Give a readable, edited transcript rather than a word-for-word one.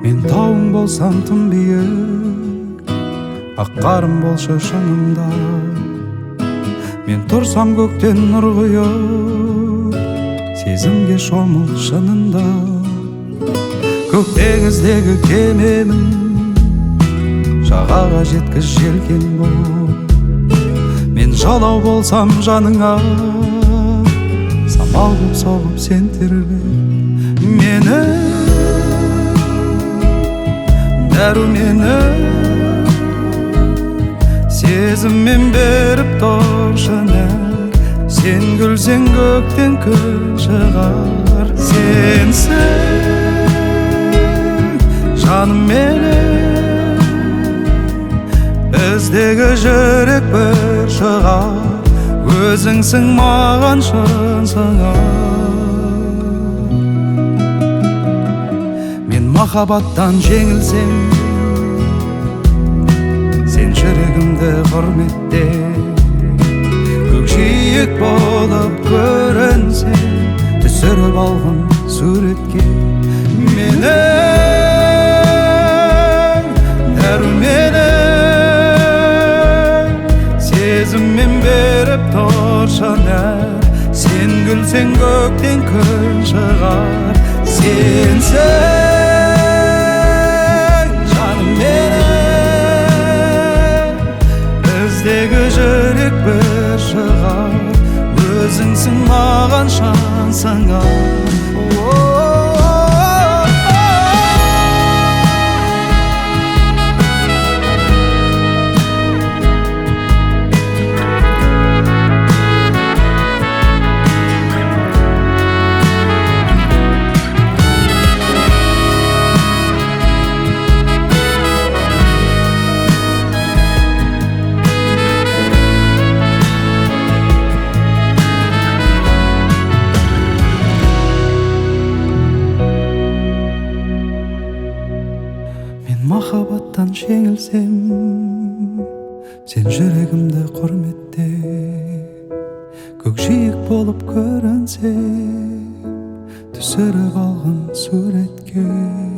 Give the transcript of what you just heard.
Мен тауың болсам тым биік, ақ қарым болшы шыңымда. Мен тұрсам көктен нұр құйып, сезімге шомыл шынында. Көк теңіздегі кемемін, жағаға жеткіз желкен болып. Мен жалау болсам жаныңа, самал боп соғып сен тербеп мені. Дәрумені сезіммен беріп тұршы нәр. Сен күлсең көктен күн шығар. Сенсің жаным менің, біздегі жүрек бір шығар. Өзіңсің маған шын сыңар. Мен махаббаттан жеңілсем, сен жүрегімді құрметте. Көкжиек болып көрінсең, түсіріп алғын суретке менің. Дәруменің сезіммен беріп тұршы нәр. Сен күлсең көктен күн шығар. Сенсің жаным менің, біздегі жүрек бір шығар. Өзіңсің маған шын сыңар. Махаббаттан жеңілсем, сен жүрегімді құрметте. Көкжиек болып көрінсем, түсіріп алғын суретке.